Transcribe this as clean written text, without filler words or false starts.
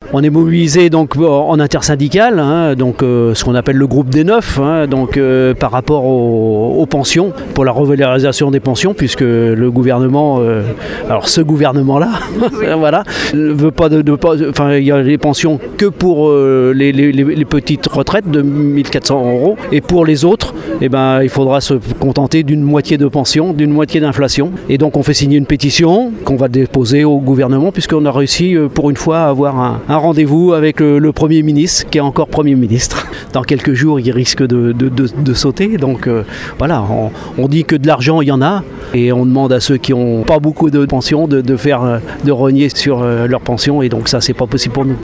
On est mobilisé donc en intersyndical, donc ce qu'on appelle le groupe des 9, donc par rapport aux pensions, pour la revalorisation des pensions, puisque le gouvernement, alors ce gouvernement-là, voilà, ne veut pas il y a les pensions que pour les petites retraites de 1400 €, et pour les autres, il faudra se contenter d'une moitié de pension, d'une moitié d'inflation. Et donc on fait signer une pétition qu'on va déposer au gouvernement, puisqu'on a réussi pour une fois à avoir un rendez-vous avec le Premier ministre, qui est encore Premier ministre. Dans quelques jours, il risque de sauter. Donc voilà, on dit que de l'argent, il y en a, et on demande à ceux qui n'ont pas beaucoup de pension de rogner sur leur pension, et donc ça, c'est pas possible pour nous.